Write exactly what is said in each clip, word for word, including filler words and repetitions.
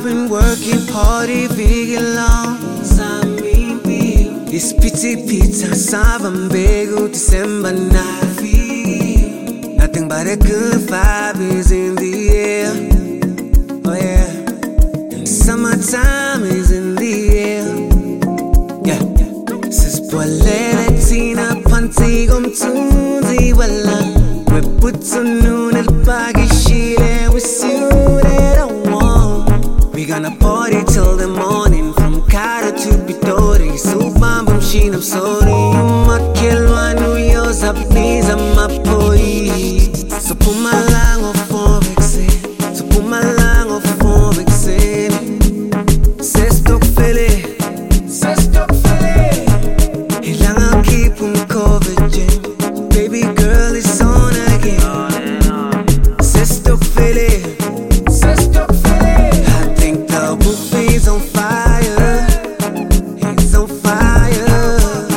been working party bigger long Sami bigo Ispiti pizza Savam bego December night feel Nothing but a good vibe is in the air. Oh yeah. And summertime is in the air. Yeah. Sis Boalele Tina Panti Gom Tunzi Walla We put on noon at Baggy Shile We see that I want. We gonna party till the morning From Kara to Pitori So bam bam sheen I'm sorry You might kill one who yours up please I'm a boy. So put my lang of four vexen So put my lang of four vexen Say stop fele Say stop fele Ilang keep on covered Baby girl it's on again Say stop fele Say stop fele I think the buffet's on fire. It's on fire.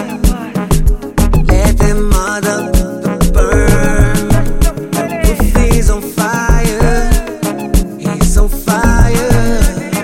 Let them mother burn. Buffet's on fire. It's on fire.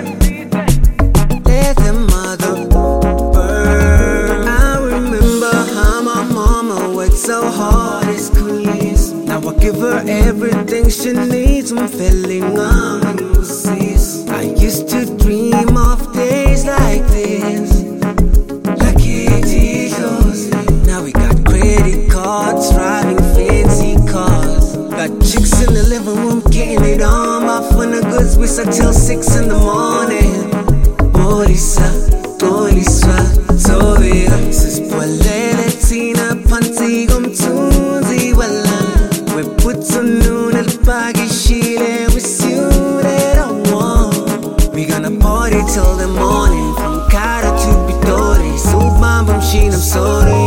Let them mother burn. I remember how my mama worked so hard at schools. Now I give her everything she needs. I'm feeling unseas. I used to dream of days like this. Lucky Tito's. Now we got credit cards, driving fancy cars. Got chicks in the living room getting it on. Off on the goods, we start till six in the morning. Morisa, Toriswa, Tovira. Sis Boalele Tina Panti Gom Tunzi Walla We put on noon at Baggy Shile We see that I want. We gonna party till the morning From Kara to Pitori So bam bam sheen I'm sorry